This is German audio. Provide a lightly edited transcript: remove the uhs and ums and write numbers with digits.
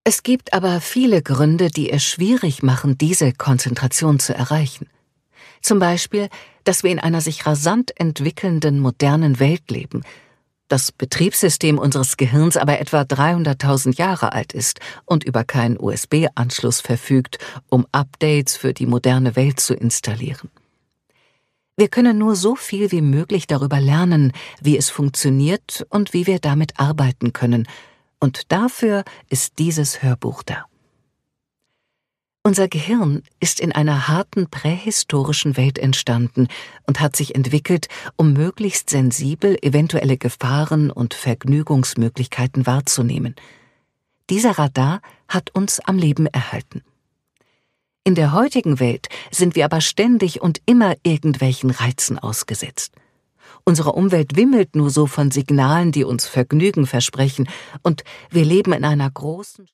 Es gibt aber viele Gründe, die es schwierig machen, diese Konzentration zu erreichen. Zum Beispiel, dass wir in einer sich rasant entwickelnden modernen Welt leben, das Betriebssystem unseres Gehirns aber etwa 300.000 Jahre alt ist und über keinen USB-Anschluss verfügt, um Updates für die moderne Welt zu installieren. Wir können nur so viel wie möglich darüber lernen, wie es funktioniert und wie wir damit arbeiten können, und dafür ist dieses Hörbuch da. Unser Gehirn ist in einer harten prähistorischen Welt entstanden und hat sich entwickelt, um möglichst sensibel eventuelle Gefahren und Vergnügungsmöglichkeiten wahrzunehmen. Dieser Radar hat uns am Leben erhalten. In der heutigen Welt sind wir aber ständig und immer irgendwelchen Reizen ausgesetzt. Unsere Umwelt wimmelt nur so von Signalen, die uns Vergnügen versprechen, und wir leben in einer großen